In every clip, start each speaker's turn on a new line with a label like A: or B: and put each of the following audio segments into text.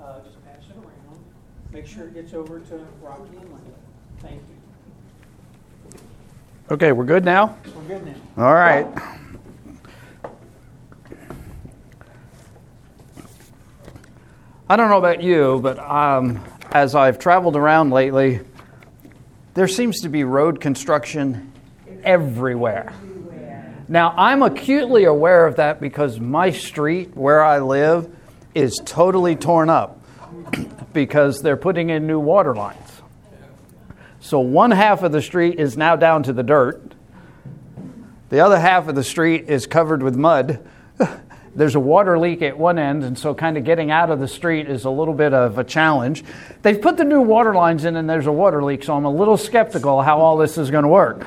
A: just pass it around. Make sure it gets over to Rocky and Linda. Thank you.
B: Okay, we're good now?
A: We're good now.
B: All right. I don't know about you, but as I've traveled around lately, there seems to be road construction everywhere. Now, I'm acutely aware of that because my street where I live is totally torn up because they're putting in new water lines. So one half of the street is now down to the dirt. The other half of the street is covered with mud. There's a water leak at one end, and so kind of getting out of the street is a little bit of a challenge. They've put the new water lines in, and there's a water leak, so I'm a little skeptical how all this is going to work.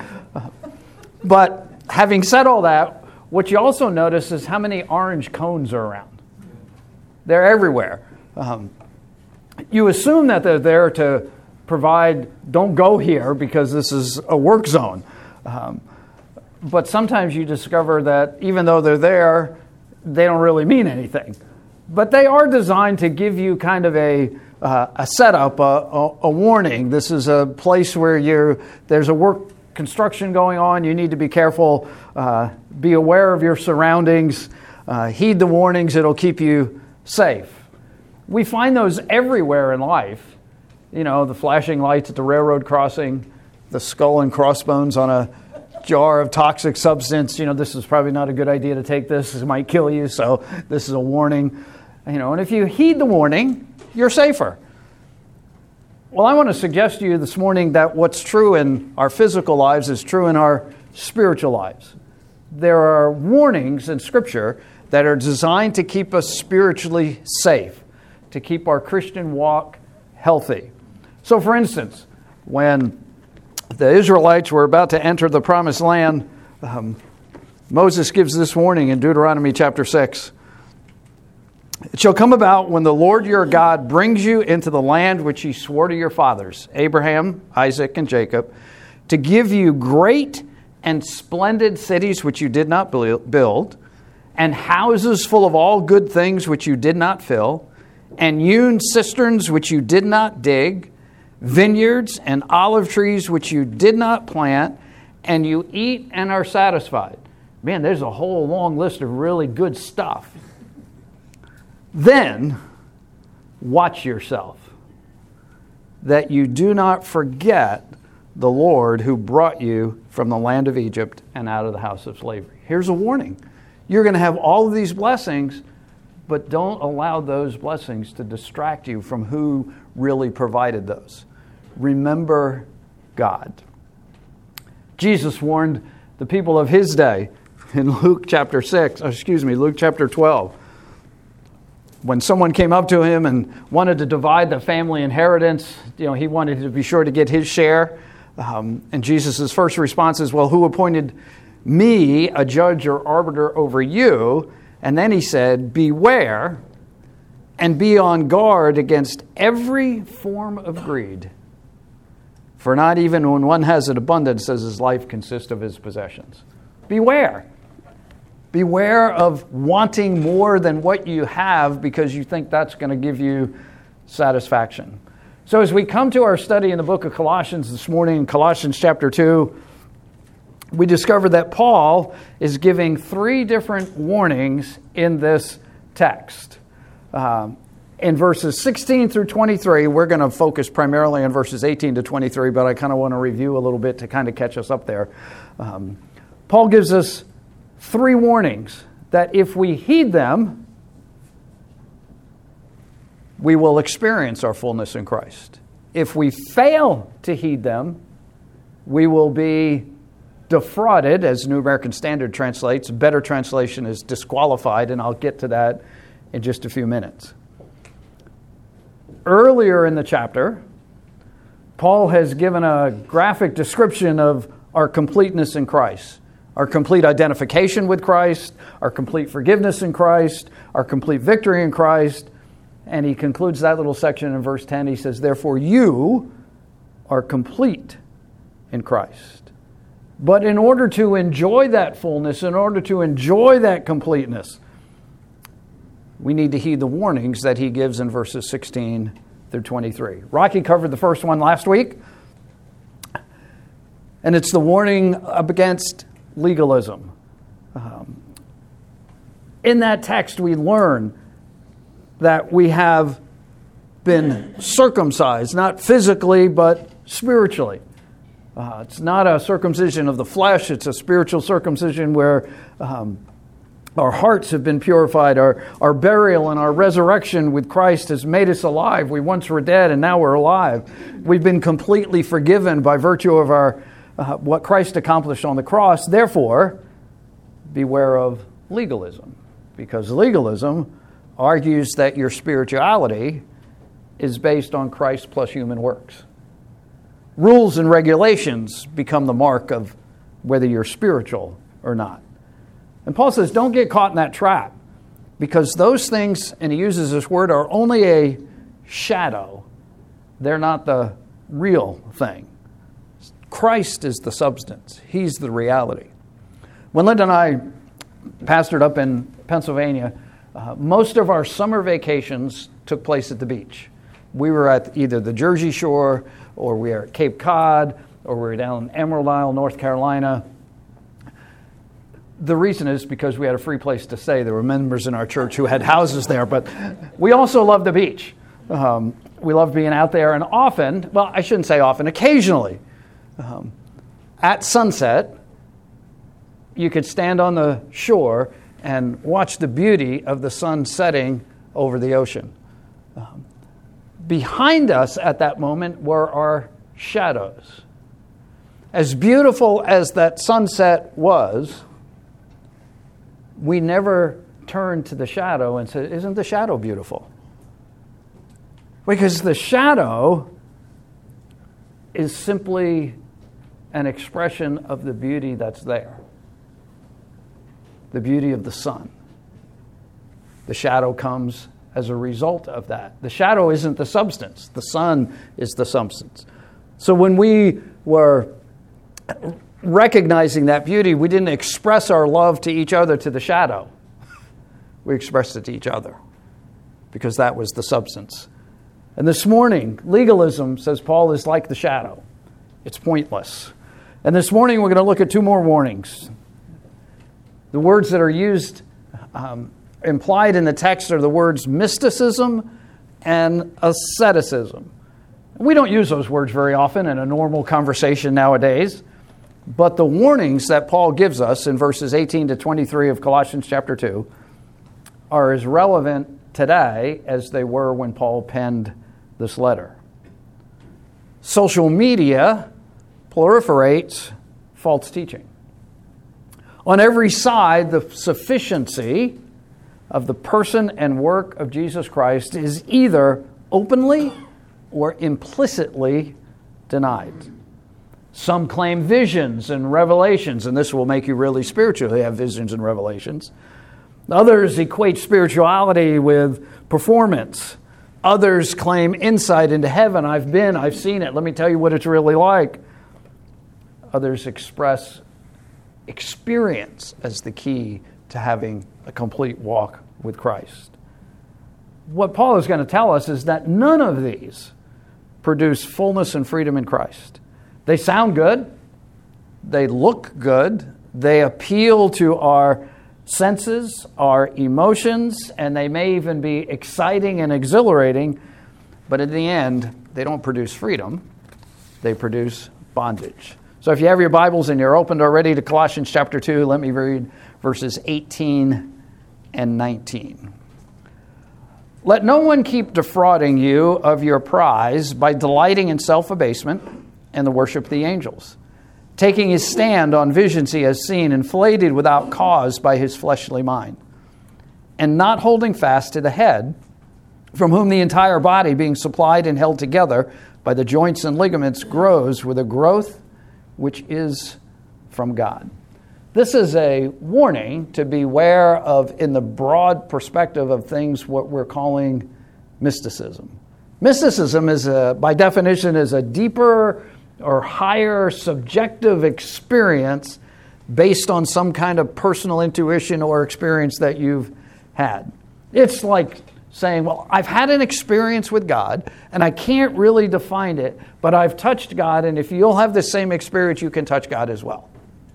B: But having said all that, what you also notice is how many orange cones are around. They're everywhere. You assume that they're there to provide, don't go here because this is a work zone. But sometimes you discover that even though they're there, they don't really mean anything. But they are designed to give you kind of a setup, a warning. This is a place where there's a work construction going on. You need to be careful. Be aware of your surroundings. Heed the warnings. It'll keep you safe. We find those everywhere in life. You know, the flashing lights at the railroad crossing, the skull and crossbones on a jar of toxic substance. You know, this is probably not a good idea to take this. It might kill you, so this is a warning. You know, and if you heed the warning, you're safer. Well, I want to suggest to you this morning that what's true in our physical lives is true in our spiritual lives. There are warnings in Scripture that are designed to keep us spiritually safe, to keep our Christian walk healthy. So, for instance, when the Israelites were about to enter the promised land, Moses gives this warning in Deuteronomy chapter 6. It shall come about when the Lord your God brings you into the land which he swore to your fathers, Abraham, Isaac, and Jacob, to give you great and splendid cities which you did not build, and houses full of all good things which you did not fill, and hewn cisterns which you did not dig, vineyards and olive trees which you did not plant, and you eat and are satisfied. Man, there's a whole long list of really good stuff. Then watch yourself, that you do not forget the Lord who brought you from the land of Egypt and out of the house of slavery. Here's a warning. You're going to have all of these blessings, but don't allow those blessings to distract you from who really provided those. Remember God. Jesus warned the people of his day in Luke chapter 12. When someone came up to him and wanted to divide the family inheritance, he wanted to be sure to get his share. And Jesus' first response is, well, who appointed me a judge or arbiter over you? And then he said, beware and be on guard against every form of greed. For not even when one has an abundance does his life consist of his possessions. Beware. Beware of wanting more than what you have because you think that's going to give you satisfaction. So as we come to our study in the book of Colossians this morning, in Colossians chapter 2, we discover that Paul is giving 3 different warnings in this text. In verses 16 through 23, we're going to focus primarily on verses 18 to 23, but I kind of want to review a little bit to kind of catch us up there. Paul gives us 3 warnings that if we heed them, we will experience our fullness in Christ. If we fail to heed them, we will be defrauded, as New American Standard translates. A better translation is disqualified, and I'll get to that in just a few minutes. Earlier in the chapter, Paul has given a graphic description of our completeness in Christ. Our complete identification with Christ, our complete forgiveness in Christ, our complete victory in Christ. And he concludes that little section in verse 10. He says, therefore you are complete in Christ. But in order to enjoy that fullness, in order to enjoy that completeness, we need to heed the warnings that he gives in verses 16 through 23. Rocky covered the first one last week, and it's the warning against legalism. In that text, we learn that we have been circumcised, not physically, but spiritually. It's not a circumcision of the flesh, it's a spiritual circumcision where our hearts have been purified, our burial and our resurrection with Christ has made us alive. We once were dead and now we're alive. We've been completely forgiven by virtue of our what Christ accomplished on the cross. Therefore, beware of legalism, because legalism argues that your spirituality is based on Christ plus human works. Rules and regulations become the mark of whether you're spiritual or not. And Paul says, don't get caught in that trap, because those things, and he uses this word, are only a shadow. They're not the real thing. Christ is the substance. He's the reality. When Linda and I pastored up in Pennsylvania, most of our summer vacations took place at the beach. We were at either the Jersey Shore, or we were at Cape Cod, or we were down in Emerald Isle, North Carolina. The reason is because we had a free place to stay. There were members in our church who had houses there, but we also loved the beach. We loved being out there, and often, well, I shouldn't say often, occasionally, at sunset, you could stand on the shore and watch the beauty of the sun setting over the ocean. Behind us at that moment were our shadows. As beautiful as that sunset was, we never turned to the shadow and said, isn't the shadow beautiful? Because the shadow is simply an expression of the beauty that's there. The beauty of the sun. The shadow comes as a result of that. The shadow isn't the substance. The sun is the substance. So when we were recognizing that beauty, we didn't express our love to each other to the shadow. We expressed it to each other because that was the substance. And this morning, legalism, says Paul, is like the shadow. It's pointless. And this morning we're going to look at two more warnings. The words that are used implied in the text are the words mysticism and asceticism. We don't use those words very often in a normal conversation nowadays, but the warnings that Paul gives us in verses 18 to 23 of Colossians chapter 2 are as relevant today as they were when Paul penned this letter. Social media proliferates false teaching. On every side, the sufficiency of the person and work of Jesus Christ is either openly or implicitly denied. Some claim visions and revelations, and this will make you really spiritual to have visions and revelations. Others equate spirituality with performance. Others claim insight into heaven. I've seen it. Let me tell you what it's really like. Others express experience as the key to having a complete walk with Christ. What Paul is going to tell us is that none of these produce fullness and freedom in Christ. They sound good. They look good. They appeal to our senses, our emotions, and they may even be exciting and exhilarating, but in the end, they don't produce freedom. They produce bondage. So if you have your Bibles and you're opened already to Colossians chapter 2, let me read verses 18 and 19. Let no one keep defrauding you of your prize by delighting in self-abasement and the worship of the angels, taking his stand on visions he has seen, inflated without cause by his fleshly mind, and not holding fast to the head, from whom the entire body, being supplied and held together by the joints and ligaments, grows with a growth which is from God. This is a warning to beware of, in the broad perspective of things, what we're calling mysticism. Mysticism is, by definition, is a deeper or higher subjective experience based on some kind of personal intuition or experience that you've had. It's like saying, well, I've had an experience with God, and I can't really define it, but I've touched God, and if you'll have the same experience, you can touch God as well.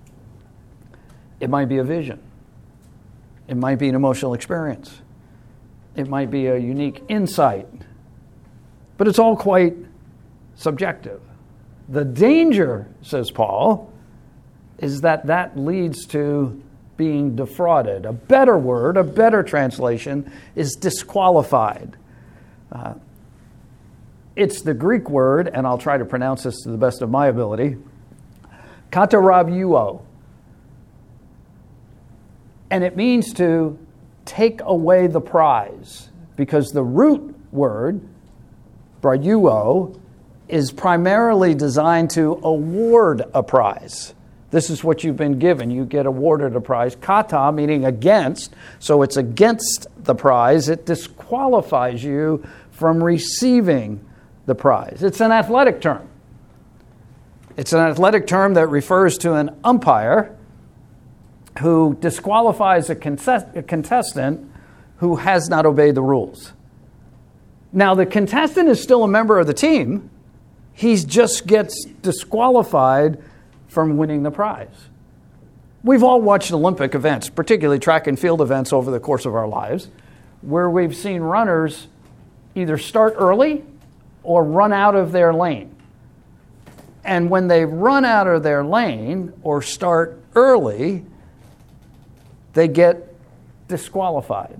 B: It might be a vision. It might be an emotional experience. It might be a unique insight. But it's all quite subjective. The danger, says Paul, is that leads to being defrauded. A better word, a better translation, is disqualified. It's the Greek word, and I'll try to pronounce this to the best of my ability, katarabeuo. And it means to take away the prize, because the root word, brauo, is primarily designed to award a prize. This is what you've been given. You get awarded a prize. Kata, meaning against, so it's against the prize. It disqualifies you from receiving the prize. It's an athletic term. It's an athletic term that refers to an umpire who disqualifies a contestant who has not obeyed the rules. Now, the contestant is still a member of the team. He just gets disqualified from winning the prize. We've all watched Olympic events, particularly track and field events over the course of our lives, where we've seen runners either start early or run out of their lane. And when they run out of their lane or start early, they get disqualified.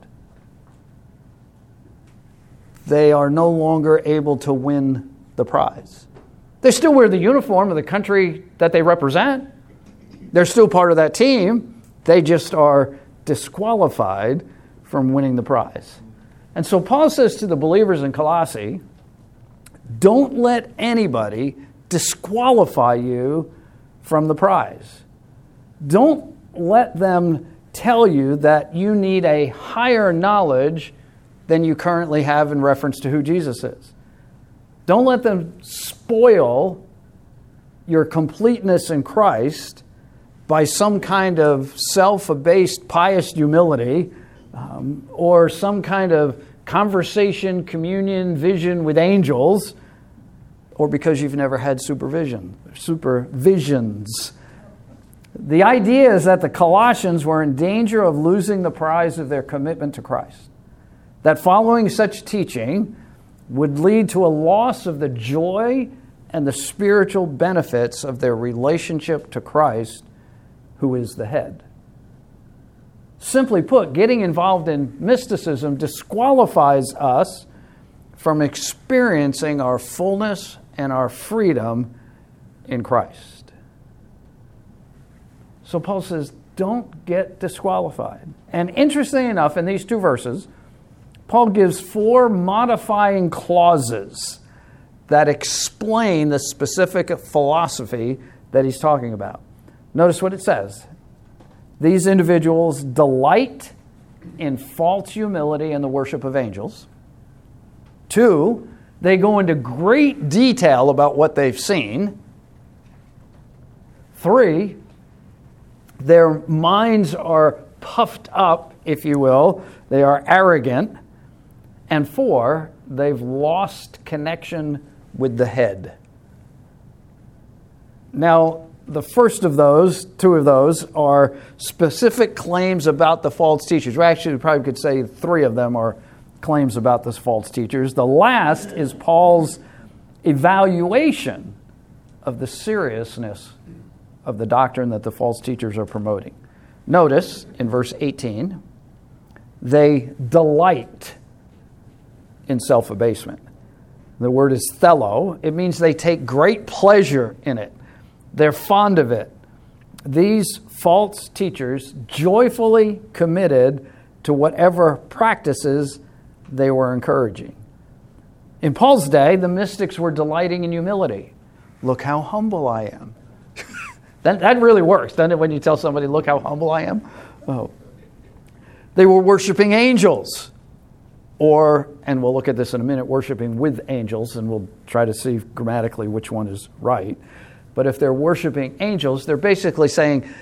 B: They are no longer able to win the prize. They still wear the uniform of the country that they represent. They're still part of that team. They just are disqualified from winning the prize. And so Paul says to the believers in Colossae, don't let anybody disqualify you from the prize. Don't let them tell you that you need a higher knowledge than you currently have in reference to who Jesus is. Don't let them spoil your completeness in Christ by some kind of self-abased, pious humility or some kind of conversation, communion, vision with angels, or because you've never had supervisions. The idea is that the Colossians were in danger of losing the prize of their commitment to Christ. That following such teaching would lead to a loss of the joy and the spiritual benefits of their relationship to Christ, who is the head. Simply put, getting involved in mysticism disqualifies us from experiencing our fullness and our freedom in Christ. So Paul says, don't get disqualified. And interestingly enough, in these two verses, Paul gives 4 modifying clauses that explain the specific philosophy that he's talking about. Notice what it says. These individuals delight in false humility and the worship of angels. 2, they go into great detail about what they've seen. 3, their minds are puffed up, if you will. They are arrogant. And 4, they've lost connection with the head. Now, the first of those, 2 of those, are specific claims about the false teachers. We actually probably could say 3 of them are claims about the false teachers. The last is Paul's evaluation of the seriousness of the doctrine that the false teachers are promoting. Notice in verse 18, they delight in self-abasement. The word is thelo. It means they take great pleasure in it. They're fond of it. These false teachers joyfully committed to whatever practices they were encouraging. In Paul's day, the mystics were delighting in humility. Look how humble I am. That really works, doesn't it, when you tell somebody, look how humble I am? Oh. They were worshiping angels. Or, and we'll look at this in a minute, worshiping with angels, and we'll try to see grammatically which one is right. But if they're worshiping angels, they're basically saying,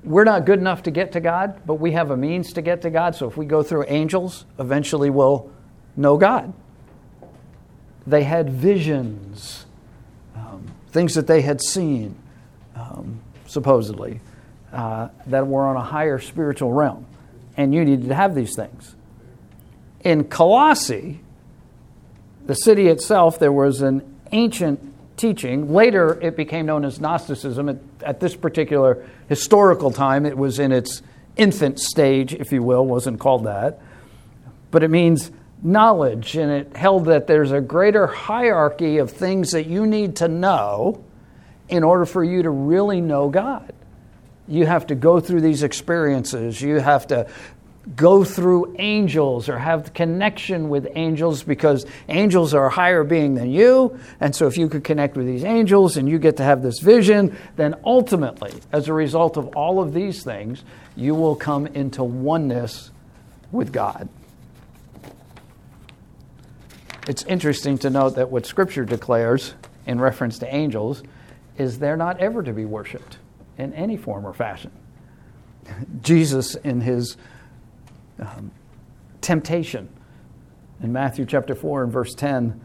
B: we're not good enough to get to God, but we have a means to get to God. So if we go through angels, eventually we'll know God. They had visions, things that they had seen, supposedly, that were on a higher spiritual realm. And you needed to have these things. In Colossae, the city itself, there was an ancient teaching. Later, it became known as Gnosticism. At this particular historical time, it was in its infant stage, if you will. It wasn't called that. But it means knowledge, and it held that there's a greater hierarchy of things that you need to know in order for you to really know God. You have to go through these experiences. You have to go through angels or have the connection with angels, because angels are a higher being than you. And so if you could connect with these angels and you get to have this vision, then ultimately, as a result of all of these things, you will come into oneness with God. It's interesting to note that what Scripture declares in reference to angels is they're not ever to be worshipped in any form or fashion. Jesus, in his temptation in Matthew chapter 4 and verse 10,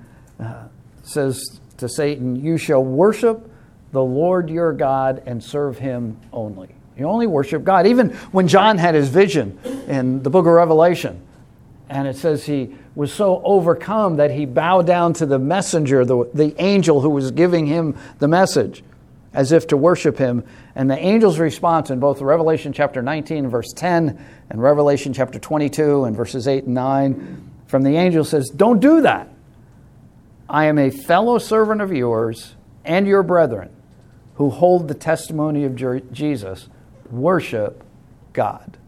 B: says to Satan, "You shall worship the Lord your God and serve him only." You only worship God. Even when John had his vision in the book of Revelation, and it says he was so overcome that he bowed down to the messenger, the angel who was giving him the message, as if to worship him. And the angel's response in both Revelation chapter 19 and verse 10 and Revelation chapter 22 and verses 8 and 9 from the angel says, "Don't do that. I am a fellow servant of yours and your brethren who hold the testimony of Jesus. Worship God."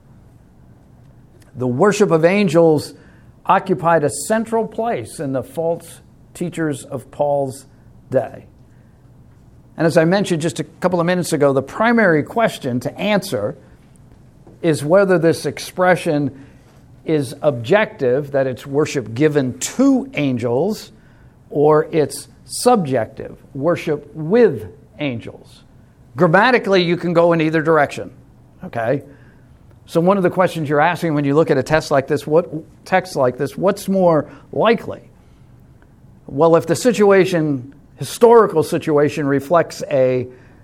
B: The worship of angels occupied a central place in the false teachers of Paul's day. And as I mentioned just a couple of minutes ago, the primary question to answer is whether this expression is objective, that it's worship given to angels, or it's subjective, worship with angels. Grammatically, you can go in either direction, okay? So one of the questions you're asking when you look at a text like this, what's more likely? Well, if the historical situation reflects a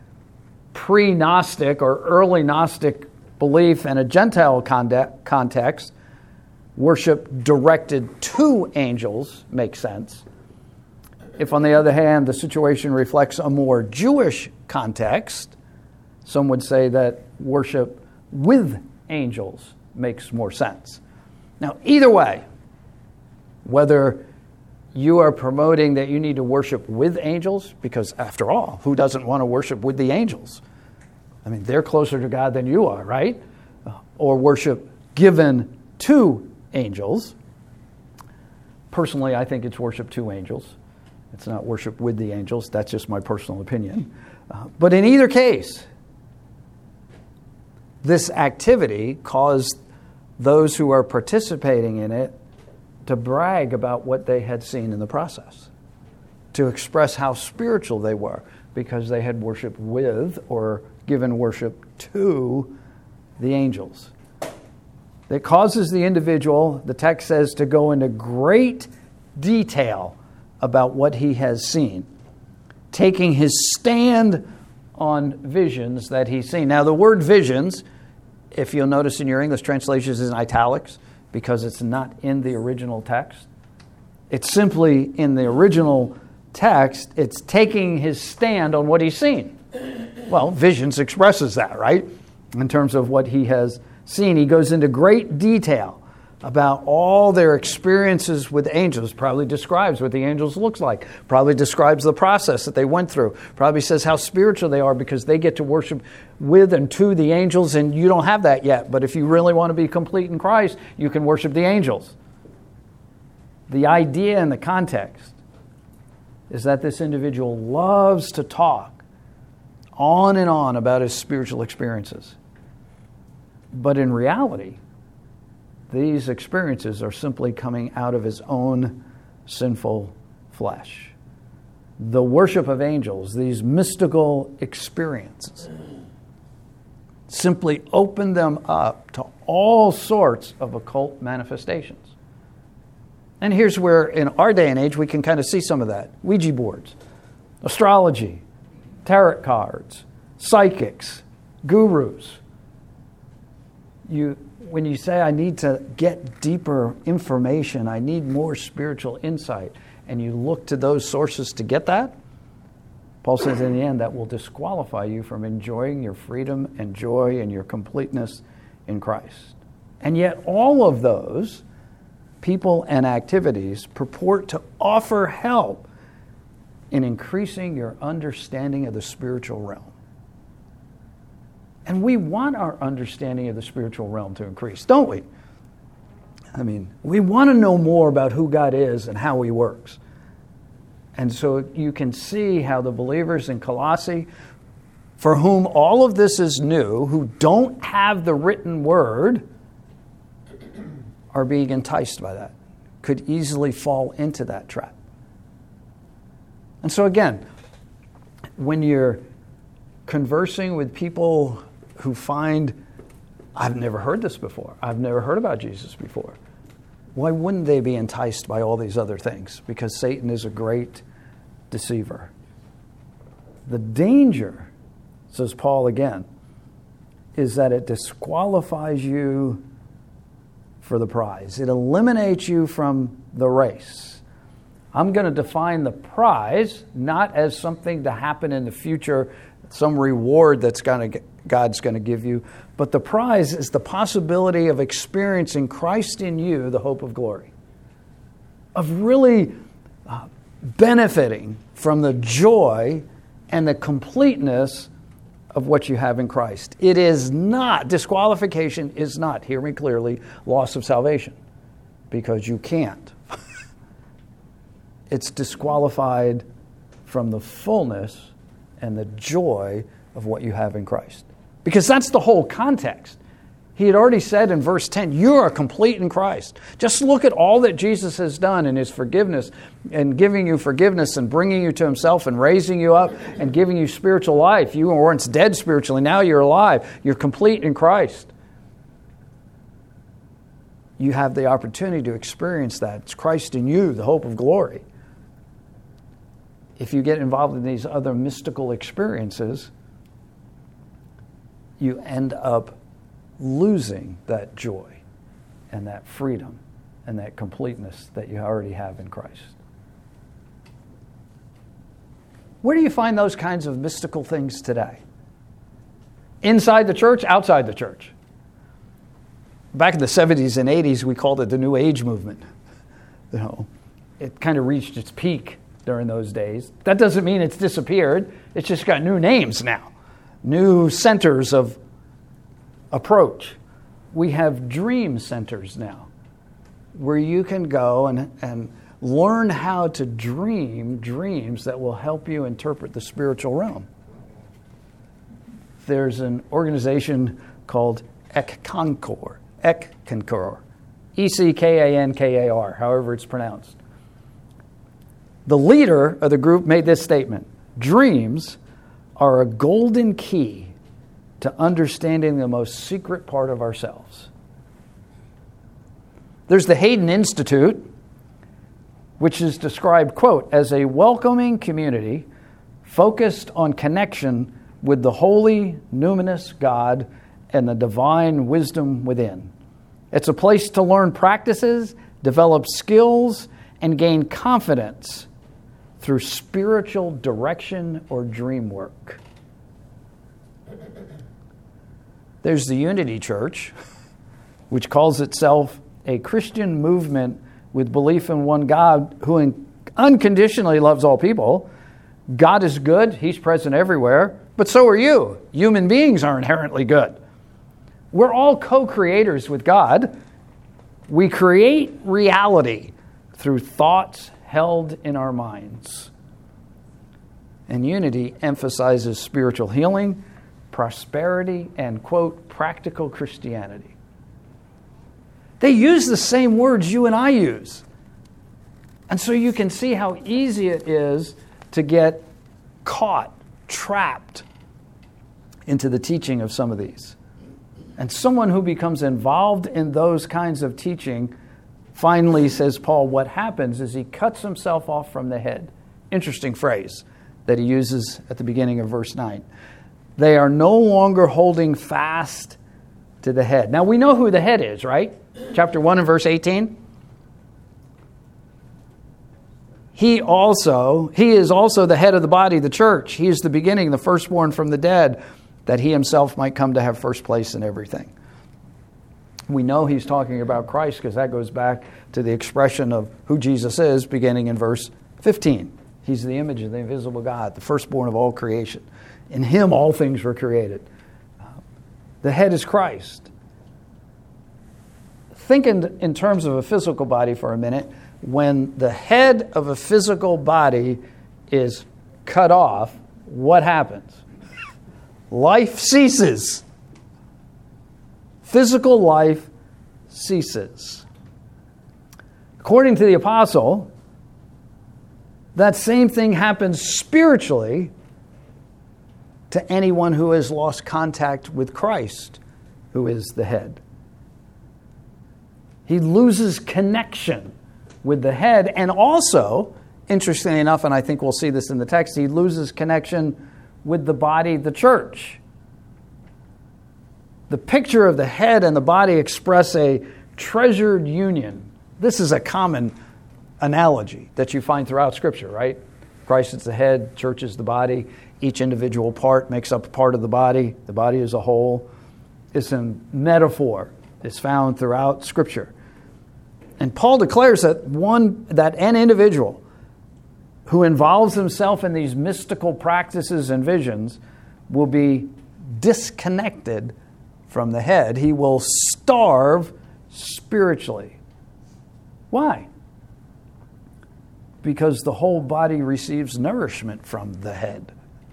B: pre-Gnostic or early Gnostic belief in a Gentile context, worship directed to angels makes sense. If, on the other hand, the situation reflects a more Jewish context, some would say that worship with angels makes more sense. Now, either way, whether you are promoting that you need to worship with angels, because after all, who doesn't want to worship with the angels? I mean, they're closer to God than you are, right? Or worship given to angels. Personally, I think it's worship to angels. It's not worship with the angels. That's just my personal opinion. But in either case, this activity caused those who are participating in it to brag about what they had seen in the process, to express how spiritual they were because they had worshiped with or given worship to the angels. It causes the individual, the text says, to go into great detail about what he has seen, taking his stand on visions that he's seen. Now, the word visions, if you'll notice in your English translations, is in italics because it's not in the original text. It's simply in the original text, it's taking his stand on what he's seen. Well, visions expresses that, right? In terms of what he has seen. He goes into great detail about all their experiences with angels, probably describes what the angels looks like, probably describes the process that they went through, probably says how spiritual they are because they get to worship with and to the angels, and you don't have that yet. But if you really want to be complete in Christ, you can worship the angels. The idea and the context is that this individual loves to talk on and on about his spiritual experiences. But in reality, these experiences are simply coming out of his own sinful flesh. The worship of angels, these mystical experiences, simply open them up to all sorts of occult manifestations. And here's where, in our day and age, we can kind of see some of that. Ouija boards, astrology, tarot cards, psychics, gurus. When you say, I need to get deeper information, I need more spiritual insight, and you look to those sources to get that, Paul says in the end that will disqualify you from enjoying your freedom and joy and your completeness in Christ. And yet all of those people and activities purport to offer help in increasing your understanding of the spiritual realm. And we want our understanding of the spiritual realm to increase, don't we? I mean, we want to know more about who God is and how He works. And so you can see how the believers in Colossae, for whom all of this is new, who don't have the written word, are being enticed by that, could easily fall into that trap. And so again, when you're conversing with people who find, I've never heard this before, I've never heard about Jesus before, why wouldn't they be enticed by all these other things? Because Satan is a great deceiver. The danger, says Paul again, is that it disqualifies you for the prize. It eliminates you from the race. I'm going to define the prize not as something to happen in the future, some reward that's God's going to give you, but the prize is the possibility of experiencing Christ in you, the hope of glory, of really benefiting from the joy and the completeness of what you have in Christ. It is not, disqualification is not, hear me clearly, loss of salvation, because you can't. It's disqualified from the fullness and the joy of what you have in Christ. Because that's the whole context. He had already said in verse 10, you are complete in Christ. Just look at all that Jesus has done in His forgiveness and giving you forgiveness and bringing you to Himself and raising you up and giving you spiritual life. You were once dead spiritually, now you're alive. You're complete in Christ. You have the opportunity to experience that. It's Christ in you, the hope of glory. If you get involved in these other mystical experiences, you end up losing that joy and that freedom and that completeness that you already have in Christ. Where do you find those kinds of mystical things today? Inside the church, outside the church? Back in the 70s and 80s, we called it the New Age movement. You know, it kind of reached its peak during those days. That doesn't mean it's disappeared. It's just got new names now, new centers of approach. We have dream centers now where you can go and learn how to dream dreams that will help you interpret the spiritual realm. There's an organization called Eckankar, Eckankar, however it's pronounced. The leader of the group made this statement: dreams are a golden key to understanding the most secret part of ourselves. There's the Hayden Institute, which is described, quote, as a welcoming community focused on connection with the holy, numinous God and the divine wisdom within. It's a place to learn practices, develop skills, and gain confidence through spiritual direction or dream work. There's the Unity Church, which calls itself a Christian movement with belief in one God who unconditionally loves all people. God is good. He's present everywhere. But so are you. Human beings are inherently good. We're all co-creators with God. We create reality through thoughts held in our minds. And Unity emphasizes spiritual healing, prosperity, and, quote, practical Christianity. They use the same words you and I use. And so you can see how easy it is to get caught, trapped into the teaching of some of these. And someone who becomes involved in those kinds of teaching, finally, says Paul, what happens is he cuts himself off from the head. Interesting phrase that he uses at the beginning of verse 9. They are no longer holding fast to the head. Now, we know who the head is, right? Chapter 1 and verse 18. He is also the head of the body, the church. He is the beginning, the firstborn from the dead, that he himself might come to have first place in everything. We know he's talking about Christ because that goes back to the expression of who Jesus is, beginning in verse 15. He's the image of the invisible God, the firstborn of all creation. In him all things were created. The head is Christ. Think in terms of a physical body for a minute. When the head of a physical body is cut off, what happens? Life ceases. Physical life ceases. According to the apostle, that same thing happens spiritually to anyone who has lost contact with Christ, who is the head. He loses connection with the head, and also, interestingly enough, and I think we'll see this in the text, he loses connection with the body, the church. The picture of the head and the body express a treasured union. This is a common analogy that you find throughout Scripture, right? Christ is the head, church is the body. Each individual part makes up a part of the body as a whole. It's a metaphor. It's found throughout Scripture. And Paul declares that an individual who involves himself in these mystical practices and visions will be disconnected from the head. He will starve spiritually. Why? Because the whole body receives nourishment from the head.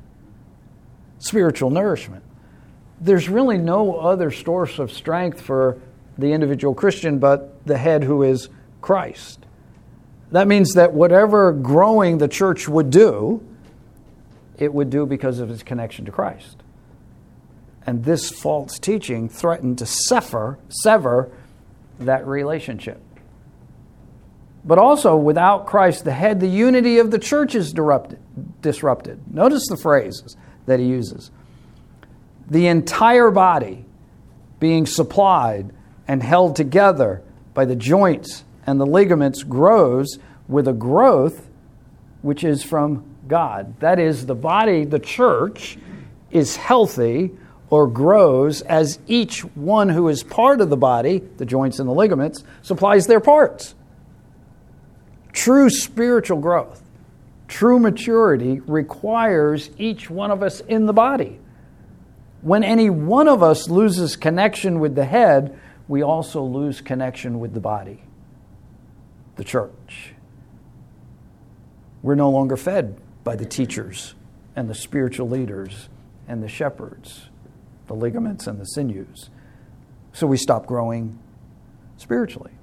B: Spiritual nourishment. There's really no other source of strength for the individual Christian but the head, who is Christ. That means that whatever growing the church would do, it would do because of its connection to Christ. And this false teaching threatened to sever that relationship. But also, without Christ the head, the unity of the church is disrupted. Notice the phrases that he uses. The entire body being supplied and held together by the joints and the ligaments grows with a growth which is from God. That is, the body, the church, is healthy or grows as each one who is part of the body, the joints and the ligaments, supplies their parts. True spiritual growth, true maturity requires each one of us in the body. When any one of us loses connection with the head, we also lose connection with the body, the church. We're no longer fed by the teachers and the spiritual leaders and the shepherds, the ligaments and the sinews. So we stop growing spiritually.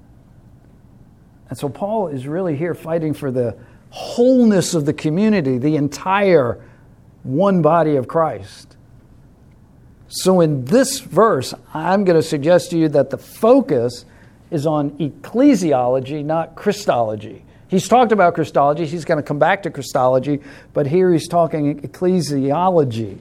B: And so Paul is really here fighting for the wholeness of the community, the entire one body of Christ. So in this verse, I'm going to suggest to you that the focus is on ecclesiology, not Christology. He's talked about Christology. He's going to come back to Christology, but here he's talking ecclesiology.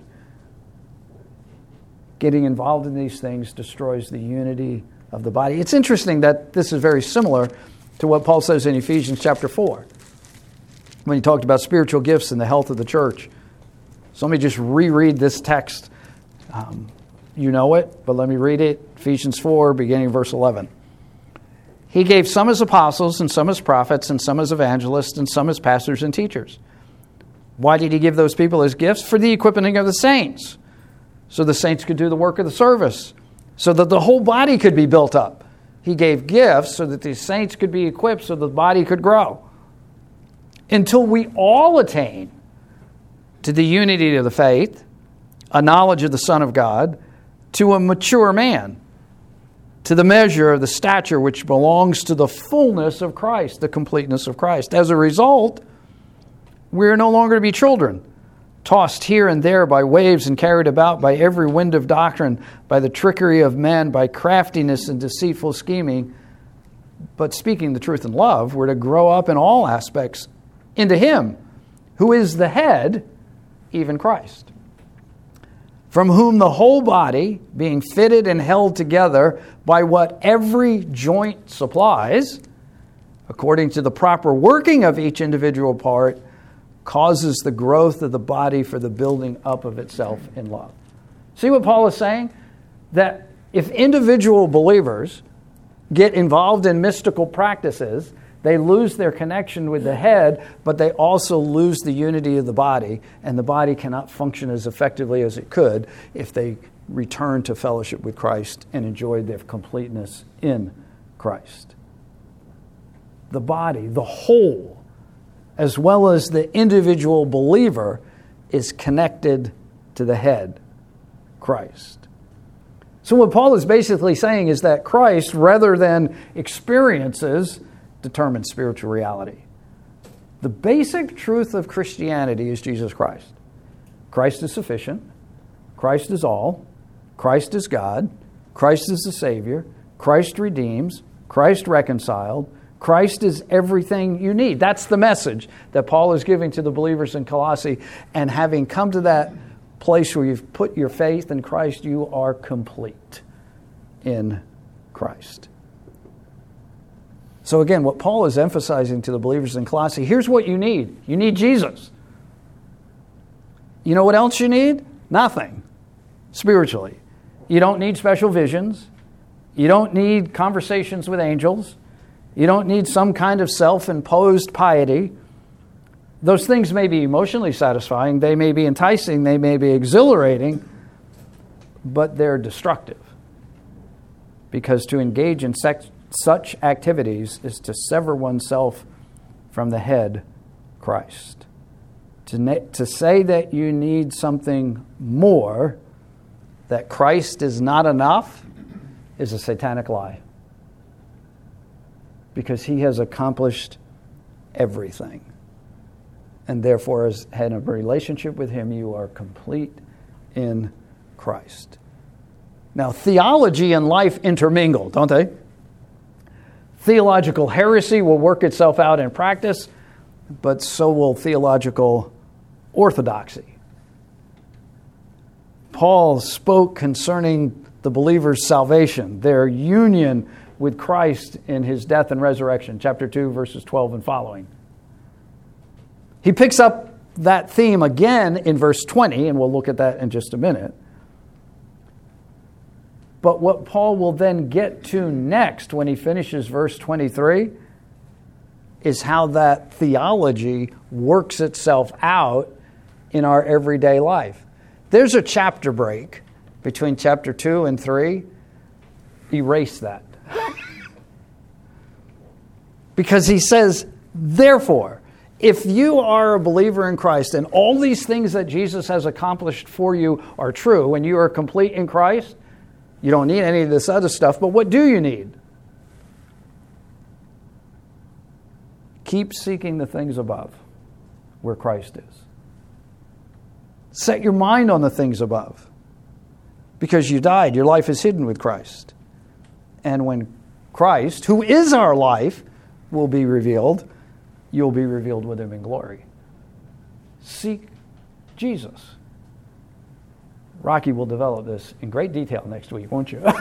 B: Getting involved in these things destroys the unity of the body. It's interesting that this is very similar to what Paul says in Ephesians chapter 4, when he talked about spiritual gifts and the health of the church. So let me just reread this text. You know it, but let me read it. Ephesians 4, beginning verse 11. He gave some as apostles, and some as prophets, and some as evangelists, and some as pastors and teachers. Why did he give those people as gifts? For the equipping of the saints, so the saints could do the work of the service, so that the whole body could be built up. He gave gifts so that the saints could be equipped, so the body could grow, until we all attain to the unity of the faith, a knowledge of the Son of God, to a mature man, to the measure of the stature which belongs to the fullness of Christ, the completeness of Christ. As a result, we are no longer to be children, tossed here and there by waves and carried about by every wind of doctrine, by the trickery of men, by craftiness and deceitful scheming. But speaking the truth in love, we're to grow up in all aspects into Him, who is the head, even Christ, from whom the whole body, being fitted and held together by what every joint supplies, according to the proper working of each individual part, causes the growth of the body for the building up of itself in love. See what Paul is saying? That if individual believers get involved in mystical practices, they lose their connection with the head, but they also lose the unity of the body, and the body cannot function as effectively as it could if they return to fellowship with Christ and enjoy their completeness in Christ. The body, the whole, as well as the individual believer, is connected to the head, Christ. So what Paul is basically saying is that Christ, rather than experiences, determines spiritual reality. The basic truth of Christianity is Jesus Christ. Christ is sufficient. Christ is all. Christ is God. Christ is the Savior. Christ redeems. Christ reconciled. Christ is everything you need. That's the message that Paul is giving to the believers in Colossae. And having come to that place where you've put your faith in Christ, you are complete in Christ. So again, what Paul is emphasizing to the believers in Colossae, here's what you need. You need Jesus. You know what else you need? Nothing. Spiritually. You don't need special visions. You don't need conversations with angels. You don't need some kind of self-imposed piety. Those things may be emotionally satisfying, they may be enticing, they may be exhilarating, but they're destructive. Because to engage in such activities is to sever oneself from the head, Christ. To say that you need something more, that Christ is not enough, is a satanic lie. Because He has accomplished everything. And therefore, as in a relationship with Him, you are complete in Christ. Now, theology and life intermingle, don't they? Theological heresy will work itself out in practice, but so will theological orthodoxy. Paul spoke concerning the believer's salvation, their union with Christ in His death and resurrection, chapter 2, verses 12 and following. He picks up that theme again in verse 20, and we'll look at that in just a minute. But what Paul will then get to next when he finishes verse 23 is how that theology works itself out in our everyday life. There's a chapter break between chapter 2 and 3. Erase that. Because he says, therefore, if you are a believer in Christ and all these things that Jesus has accomplished for you are true and you are complete in Christ, you don't need any of this other stuff, but what do you need? Keep seeking the things above, where Christ is. Set your mind on the things above. Because you died, your life is hidden with Christ. And when Christ, who is our life, will be revealed, you'll be revealed with Him in glory. Seek Jesus. Rocky will develop this in great detail next week, won't you?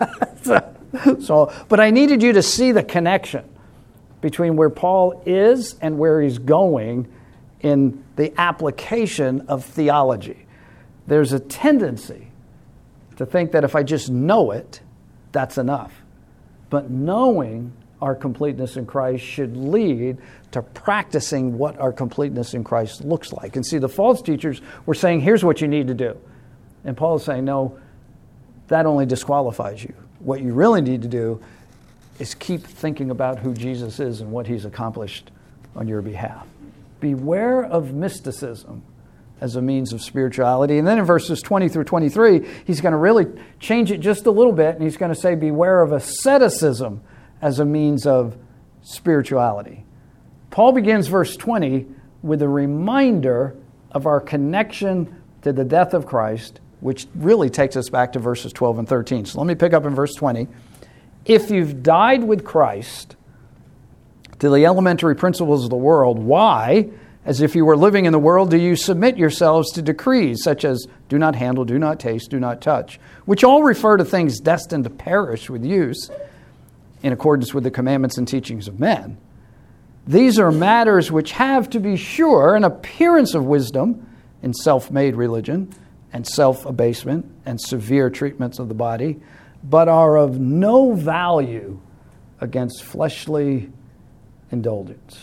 B: But I needed you to see the connection between where Paul is and where he's going in the application of theology. There's a tendency to think that if I just know it, that's enough. But knowing our completeness in Christ should lead to practicing what our completeness in Christ looks like. And see, the false teachers were saying, here's what you need to do. And Paul is saying, no, that only disqualifies you. What you really need to do is keep thinking about who Jesus is and what He's accomplished on your behalf. Beware of mysticism as a means of spirituality. And then in verses 20 through 23, he's going to really change it just a little bit, and he's going to say, beware of asceticism as a means of spirituality. Paul begins verse 20 with a reminder of our connection to the death of Christ, which really takes us back to verses 12 and 13. So let me pick up in verse 20. If you've died with Christ to the elementary principles of the world, why, as if you were living in the world, do you submit yourselves to decrees such as do not handle, do not taste, do not touch, which all refer to things destined to perish with use in accordance with the commandments and teachings of men? These are matters which have, to be sure, an appearance of wisdom in self-made religion and self-abasement and severe treatments of the body, but are of no value against fleshly indulgence.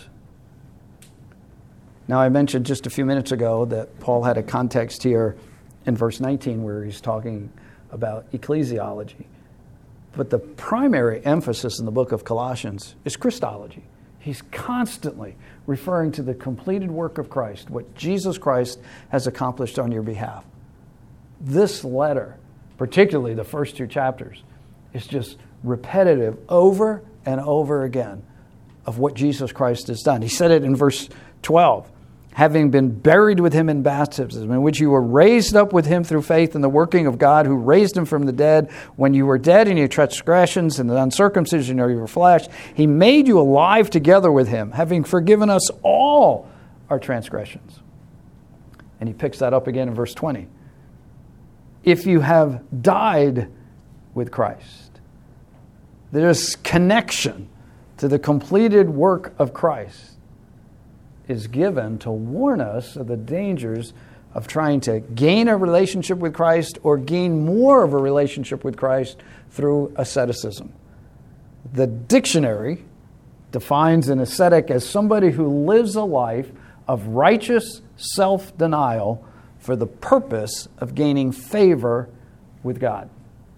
B: Now, I mentioned just a few minutes ago that Paul had a context here in verse 19 where he's talking about ecclesiology. But the primary emphasis in the book of Colossians is Christology. He's constantly referring to the completed work of Christ, what Jesus Christ has accomplished on your behalf. This letter, particularly the first 2 chapters, is just repetitive over and over again of what Jesus Christ has done. He said it in verse 12. Having been buried with him in baptism, in which you were raised up with him through faith in the working of God who raised him from the dead. When you were dead in your transgressions and the uncircumcision of your flesh, he made you alive together with him, having forgiven us all our transgressions. And he picks that up again in verse 20. If you have died with Christ, there's connection to the completed work of Christ is given to warn us of the dangers of trying to gain a relationship with Christ or gain more of a relationship with Christ through asceticism. The dictionary defines an ascetic as somebody who lives a life of righteous self-denial for the purpose of gaining favor with God.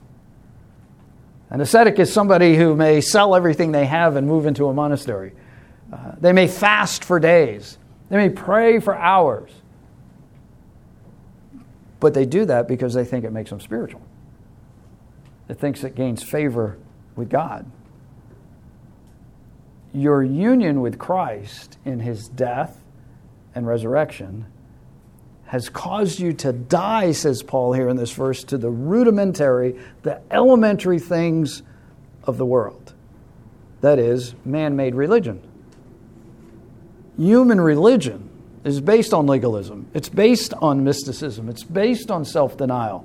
B: An ascetic is somebody who may sell everything they have and move into a monastery. They may fast for days. They may pray for hours. But they do that because they think it makes them spiritual. It thinks it gains favor with God. Your union with Christ in his death and resurrection has caused you to die, says Paul here in this verse, to the rudimentary, the elementary things of the world. That is, man-made religion. Human religion is based on legalism. It's based on mysticism. It's based on self-denial.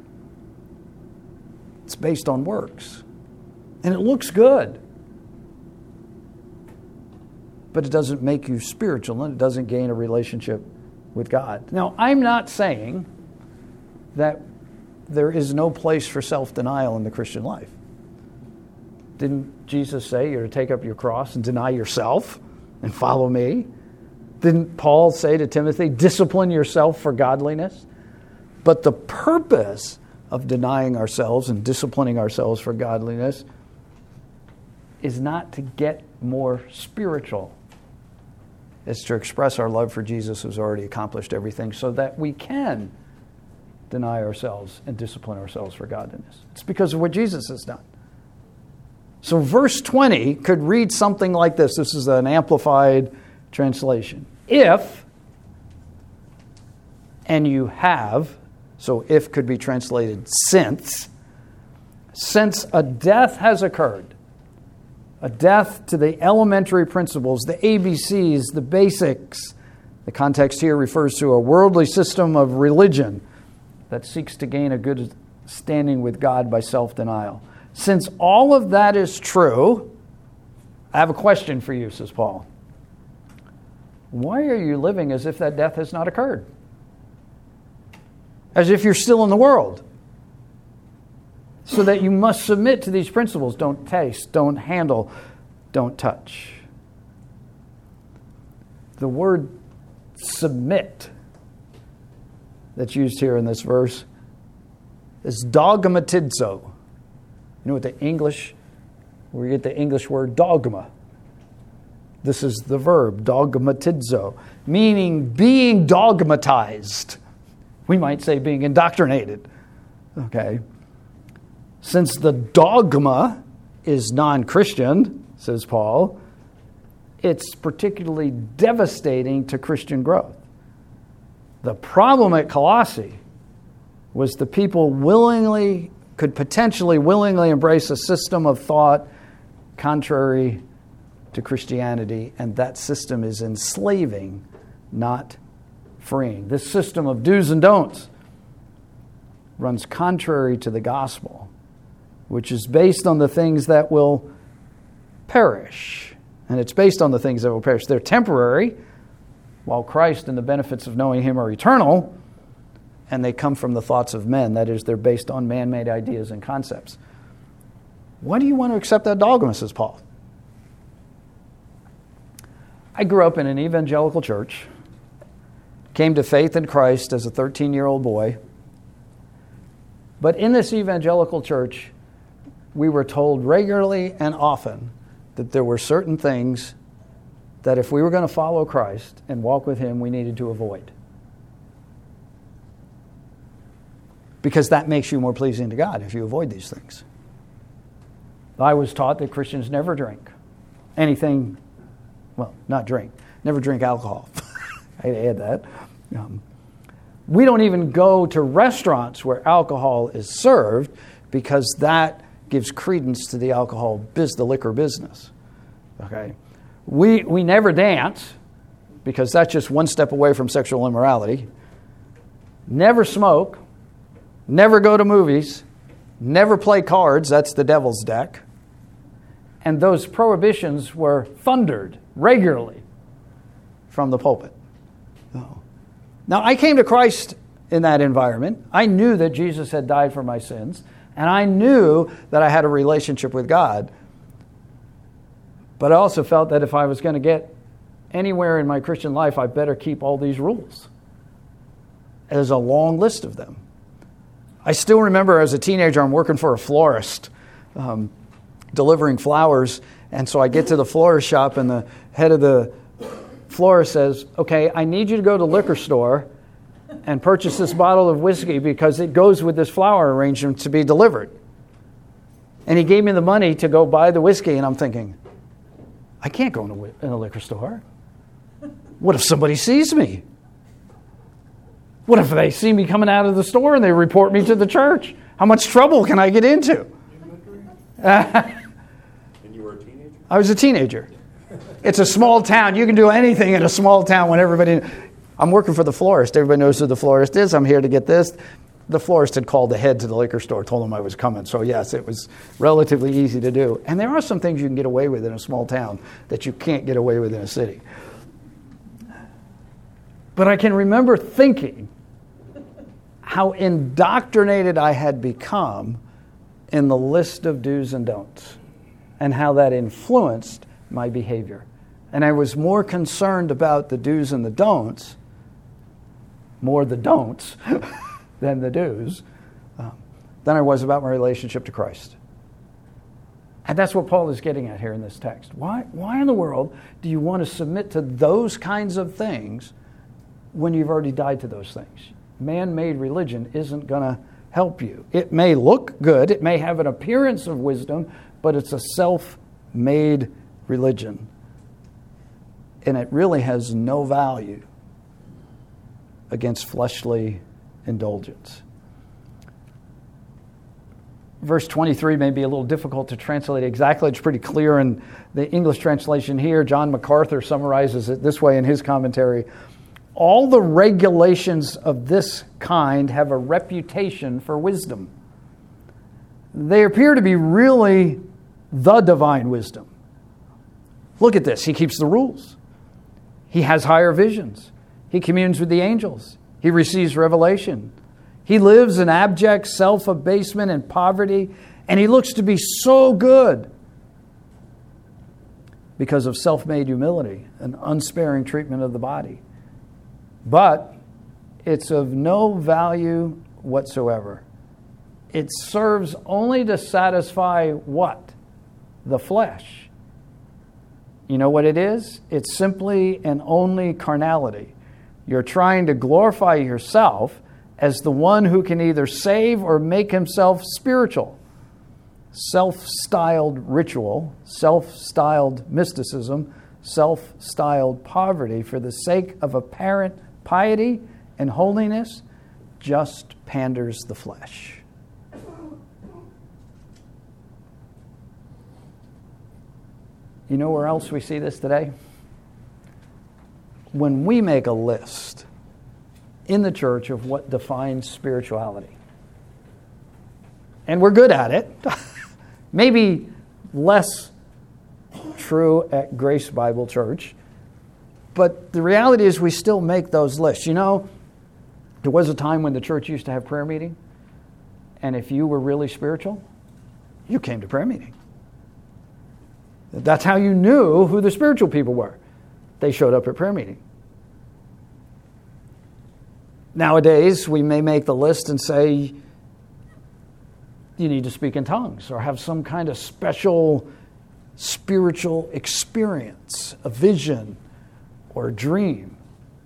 B: It's based on works. And it looks good. But it doesn't make you spiritual, and it doesn't gain a relationship with God. Now, I'm not saying that there is no place for self-denial in the Christian life. Didn't Jesus say you're to take up your cross and deny yourself and follow me? Didn't Paul say to Timothy, discipline yourself for godliness? But the purpose of denying ourselves and disciplining ourselves for godliness is not to get more spiritual. It's to express our love for Jesus who's already accomplished everything so that we can deny ourselves and discipline ourselves for godliness. It's because of what Jesus has done. So verse 20 could read something like this. This is an amplified translation. If, and you have, so if could be translated since a death has occurred, a death to the elementary principles, the ABCs, the basics. The context here refers to a worldly system of religion that seeks to gain a good standing with God by self-denial. Since all of that is true, I have a question for you, says Paul. Why are you living as if that death has not occurred? As if you're still in the world. So that you must submit to these principles. Don't taste, don't handle, don't touch. The word submit that's used here in this verse is dogmatizo. You know what where we get the English word dogma. This is the verb, dogmatizo, meaning being dogmatized. We might say being indoctrinated. Okay. Since the dogma is non-Christian, says Paul, it's particularly devastating to Christian growth. The problem at Colossae was the people could potentially willingly embrace a system of thought contrary to Christianity, and that system is enslaving, not freeing. This system of do's and don'ts runs contrary to the gospel, which is based on the things that will perish. And it's based on the things that will perish. They're temporary, while Christ and the benefits of knowing Him are eternal, and they come from the thoughts of men. That is, they're based on man-made ideas and concepts. Why do you want to accept that dogma, says Paul? I grew up in an evangelical church, came to faith in Christ as a 13-year-old boy. But in this evangelical church, we were told regularly and often that there were certain things that if we were going to follow Christ and walk with Him, we needed to avoid. Because that makes you more pleasing to God if you avoid these things. I was taught that Christians never drink anything, well, not drink, never drink alcohol. I add that. We don't even go to restaurants where alcohol is served because that gives credence to the the liquor business. Okay, we never dance because that's just one step away from sexual immorality. Never smoke. Never go to movies. Never play cards. That's the devil's deck. And those prohibitions were thundered regularly from the pulpit. Now, I came to Christ in that environment. I knew that Jesus had died for my sins, and I knew that I had a relationship with God. But I also felt that if I was going to get anywhere in my Christian life, I better keep all these rules. There's a long list of them. I still remember as a teenager, I'm working for a florist, delivering flowers, and so I get to the florist shop, and the head of the florist says, okay, I need you to go to the liquor store and purchase this bottle of whiskey because it goes with this flower arrangement to be delivered. And he gave me the money to go buy the whiskey, and I'm thinking, I can't go in a liquor store. What if somebody sees me? What if they see me coming out of the store and they report me to the church? How much trouble can I get into?
C: And you were a teenager?
B: I was a teenager. It's a small town. You can do anything in a small town when everybody... I'm working for the florist. Everybody knows who the florist is. I'm here to get this. The florist had called ahead to the liquor store, told them I was coming. So yes, it was relatively easy to do. And there are some things you can get away with in a small town that you can't get away with in a city. But I can remember thinking how indoctrinated I had become in the list of do's and don'ts and how that influenced my behavior. And I was more concerned about the do's and the don'ts, more the don'ts than the do's, than I was about my relationship to Christ. And that's what Paul is getting at here in this text. Why in the world do you want to submit to those kinds of things when you've already died to those things? Man-made religion isn't going to help you. It may look good, it may have an appearance of wisdom, but it's a self-made religion. And it really has no value against fleshly indulgence. Verse 23 may be a little difficult to translate exactly. It's pretty clear in the English translation here. John MacArthur summarizes it this way in his commentary. All the regulations of this kind have a reputation for wisdom. They appear to be really the divine wisdom. Look at this. He keeps the rules. He has higher visions. He communes with the angels. He receives revelation. He lives in abject self-abasement and poverty, and he looks to be so good because of self-made humility and unsparing treatment of the body. But it's of no value whatsoever. It serves only to satisfy what? The flesh. You know what it is? It's simply and only carnality. You're trying to glorify yourself as the one who can either save or make himself spiritual. Self-styled ritual, self-styled mysticism, self-styled poverty for the sake of apparent piety And holiness just panders the flesh. You know where else we see this today? When we make a list in the church of what defines spirituality. And we're good at it. Maybe less true at Grace Bible Church. But the reality is we still make those lists. You know, there was a time when the church used to have prayer meeting. And if you were really spiritual, you came to prayer meeting. That's how you knew who the spiritual people were. They showed up at prayer meeting. Nowadays, we may make the list and say, you need to speak in tongues or have some kind of special spiritual experience, a vision or a dream.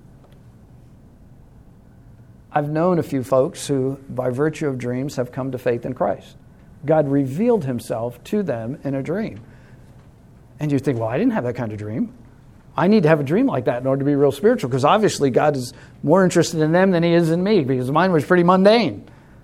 B: I've known a few folks who, by virtue of dreams, have come to faith in Christ. God revealed himself to them in a dream. And you think, well, I didn't have that kind of dream. I need to have a dream like that in order to be real spiritual, because obviously God is more interested in them than he is in me, because mine was pretty mundane.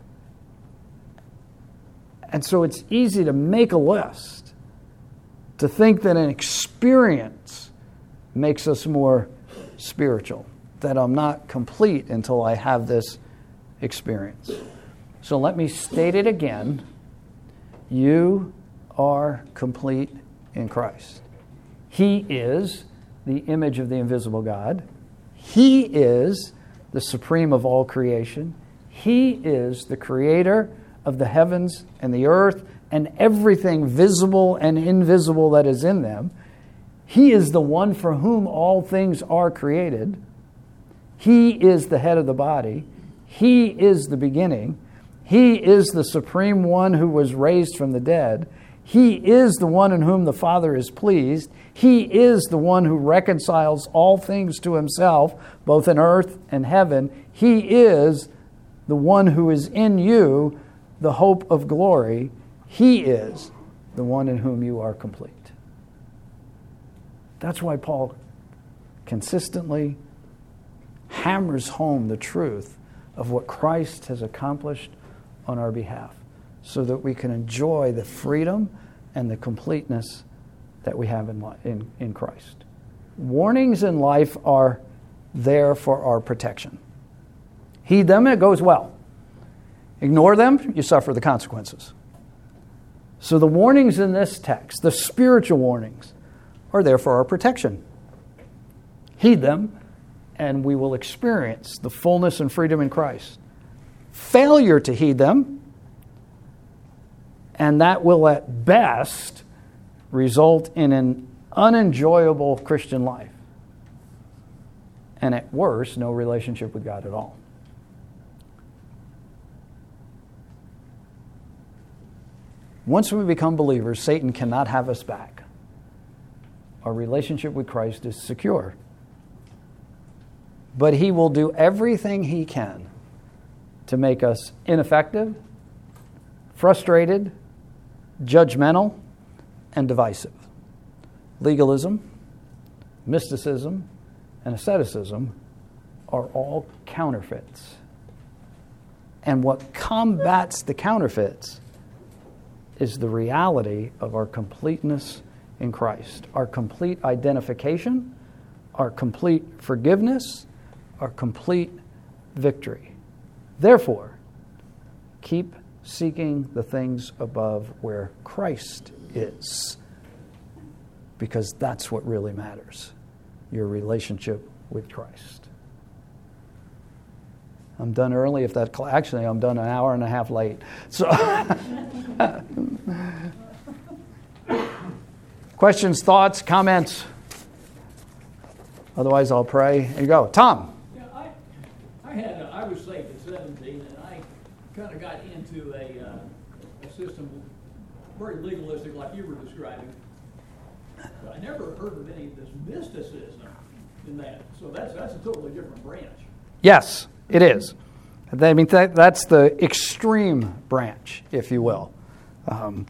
B: And so it's easy to make a list, to think that an experience makes us more spiritual, that I'm not complete until I have this experience. So let me state it again. You are complete in Christ. He is the image of the invisible God. He is the supreme of all creation. He is the creator of the heavens and the earth and everything visible and invisible that is in them. He is the one for whom all things are created. He is the head of the body. He is the beginning. He is the supreme one who was raised from the dead. He is the one in whom the Father is pleased. He is the one who reconciles all things to himself, both in earth and heaven. He is the one who is in you, the hope of glory. He is the one in whom you are complete. That's why Paul consistently hammers home the truth of what Christ has accomplished on our behalf, so that we can enjoy the freedom and the completeness that we have in Christ. Warnings in life are there for our protection. Heed them, it goes well. Ignore them, you suffer the consequences. So the warnings in this text, the spiritual warnings, are there for our protection. Heed them, and we will experience the fullness and freedom in Christ. Failure to heed them, and that will at best result in an unenjoyable Christian life. And at worst, no relationship with God at all. Once we become believers, Satan cannot have us back. Our relationship with Christ is secure. But he will do everything he can to make us ineffective, frustrated, judgmental, and divisive. Legalism, mysticism, and asceticism are all counterfeits. And what combats the counterfeits is the reality of our completeness in Christ, our complete identification, our complete forgiveness, our complete victory. Therefore, keep seeking the things above where Christ is, because that's what really matters, your relationship with Christ. I'm done early. Actually, I'm done an hour and a half late. So, questions, thoughts, comments? Otherwise, I'll pray. Here you go, Tom.
D: I was saved at 17, and I kind of got into a system very legalistic, like you were describing. But I never heard of any of this mysticism in that. So that's a totally different branch.
B: Yes, it is. I mean, that's the extreme branch, if you will.